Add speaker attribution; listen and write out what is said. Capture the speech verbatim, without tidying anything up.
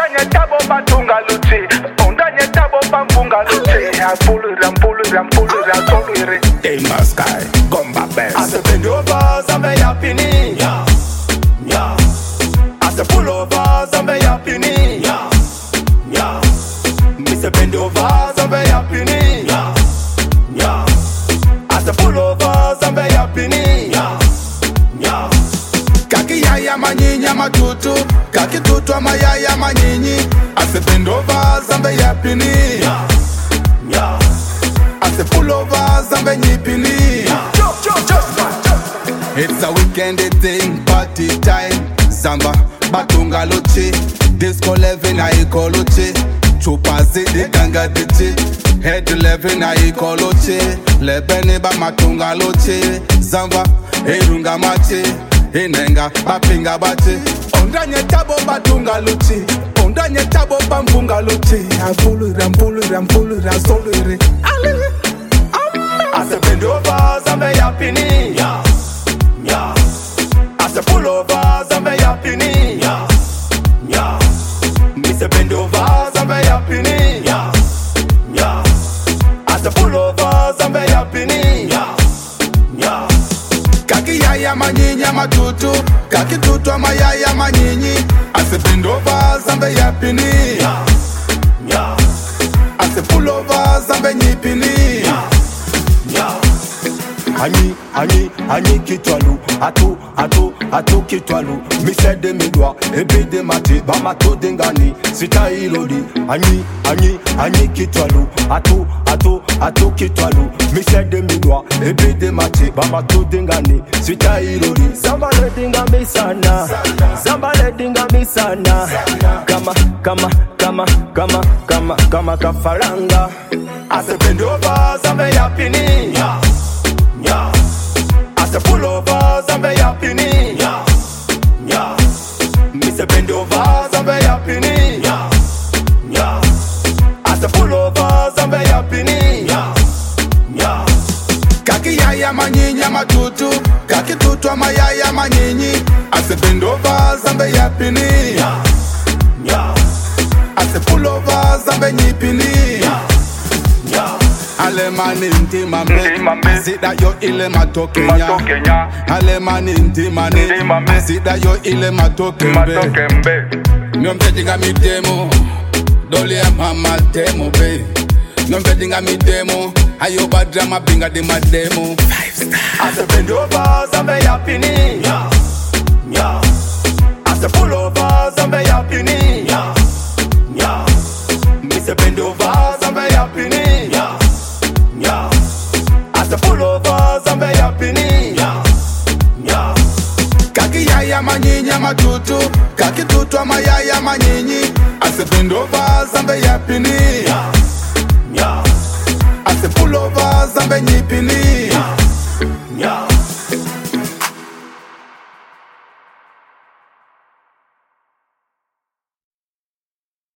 Speaker 1: Ondanye tabo batunga luti. Ondanye tabo bamfunga luti. Ampulura, ampulura, ampulura, solure.
Speaker 2: Timber Sky, Gomba Bells.
Speaker 3: I say bend over, Zambe yapini. Yeah, yeah. I say pull over, Zambe yapini. Yeah, yeah. Me say bend over, Zambe yapini. Yeah, yeah. I say pull over, Zambe yapini. Yeah, yeah.
Speaker 2: Kaki yaya manyinya matutu, kaki tutu amayaya manyinyi. I say bend over, Zambe yapini.
Speaker 3: Yeah, yeah.
Speaker 2: I say pull over, Zambe nyipini.
Speaker 3: Yeah.
Speaker 2: It's a weekend thing, party time. Zamba, batunga loche. Disco eleven, I call loche. Chupa zidi ganga dichi. Head eleven, I call loche. Lebene ba matunga loche. Zamba, erunga mache. Inenga, bapinga bache. Ondanye tabo batunga loche. Ondanye tabo bamfunga loche. Ampulura, ampulura, ampulura, solure.
Speaker 3: I say bend over, Zambe yapini. Yeah, yeah. I say pull over, Zambe yapini. Yeah, yeah. Me say bend over, Zambe yapini. Yeah, yeah. I say pull over, Zambe yapini. Yeah, yeah.
Speaker 2: Kaki yaya manyinya matutu, kaki tutu amayaya manyinyi. I say bend over, Zambe yapini.
Speaker 3: Yeah, yeah.
Speaker 2: I say pull over, Zambe nyipini.
Speaker 3: Yeah, yeah. Ani, ani, ani kitwalu. Atu, atu, atu kitwalu. Mi se de mi doa, ebe de mati. Bama to dengani, sita ilodi. Ani, ani, ani kitwalu. Atu, atu, atu kitwalu. Mi se de mi doa, ebe de mati. Bama to dengani, sita ilodi. Zamba le dinga mi sana. Zamba le dinga mi sana. Kama, kama, kama, kama, kama, kama kafaranga. I say bend over, Zambe yapini. Yeah, yeah. I say pull over, Zambe yapini. Yeah, yeah. Me say bend over, Zambe yapini. Yeah, yeah. I say pull over, Zambe yapini. Yeah, yeah.
Speaker 2: Kaki yaya manyinya matutu, kaki tutu amayaya manyinyi. I say bend over, Zambe yapini.
Speaker 3: Yeah, yeah.
Speaker 2: I say pull over, Zambe nyipini.
Speaker 3: Yeah, yeah.
Speaker 2: Ale mani nti mambe,
Speaker 1: mambe.
Speaker 2: sida yo ile matokenya.
Speaker 1: Matokenya.
Speaker 2: Ale mani nti mani,
Speaker 1: Nti mambe.
Speaker 2: sida yo ile matokembe.
Speaker 1: Matokembe.
Speaker 2: Nyombe dinga mi demo, dole ya mama demo be. Nyombe dinga mi demo, ayo badrama binga de ma demo. Five star.
Speaker 3: I say bend over, Zambe yapini. Yeah, yeah. I say pull over, Zambe yapini. Yeah, yeah. Me say bend over, Zambe yapini. Yeah, yeah. I say pull over, Zambe yapini. Yeah, yeah.
Speaker 2: Kaki yaya manyinya matutu, kaki tutu amayaya manyinyi. I say bend over, Zambe yapini.
Speaker 3: Yeah, yeah.
Speaker 2: I say pull over, Zambe nyipini.